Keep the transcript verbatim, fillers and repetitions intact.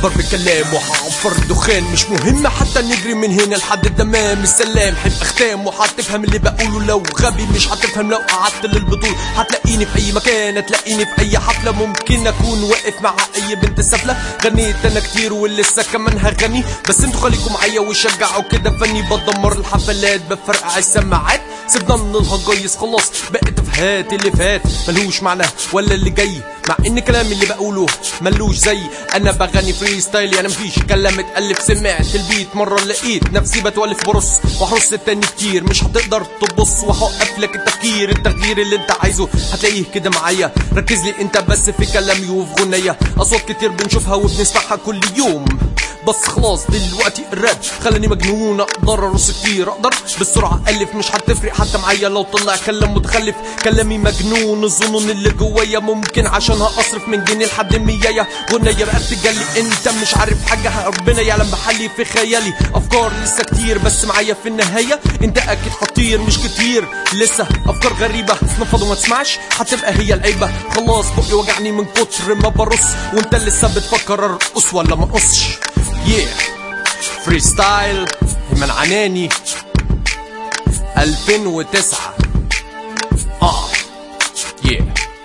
ضرب كلام وحعفر دخان، مش مهم حتى نجري من هنا لحد الدمام. السلام حب اختام وحتفهم اللي بقوله، لو غبي مش هتفهم، لو قعدت للبطول هتلاقيني في اي مكان، هتلاقيني في اي حفله. ممكن اكون واقف مع اي بنت سفله، غنيت انا كتير ولسه كمان هغني، بس انتوا خليكم معايا وشجعوا كده فني. بدمر الحفلات بفرقع السماعات، سيبنا من الهجايس خلاص بقت افهات. اللي فات ملهوش معنى ولا اللي جاي، مع ان كلامي اللي بقوله ملوش زي. انا بغني فري ستايل يعني مفيش كلام اتألف. سمعت البيت مرة لقيت نفسي بتولف برص وحرص التاني كتير، مش هتقدر تبص وهوقف لك التفكير. التغيير اللي انت عايزه هتلاقيه كده معايا، ركز لي انت بس في كلامي وفي غنية. اصوات كتير بنشوفها وبنسمعها كل يوم، بس خلاص دلوقتي الراب خلاني مجنون. اقدر ارص كتير، اقدر بالسرعه الف، مش هتفرق حتى معايا لو طلع كلام متخلف. كلامي مجنون، الظنون اللي جوايا ممكن عشانها اصرف من جنيه لحد ميايه. غنيه بقى بتجلي انت مش عارف حاجه، ربنا يعلم بحلي في خيالي. افكار لسه كتير بس معايا في النهايه انت اكيد خطير، مش كتير لسه افكار غريبه تنفض وما تسمعش هتبقى هي العيبه. خلاص بقي وجعني من كتر ما برص، وانت لسه بتفكر ارقص ولا ما اقصش. Yeah فري ستايل من عناني ألفين وتسعة. اه yeah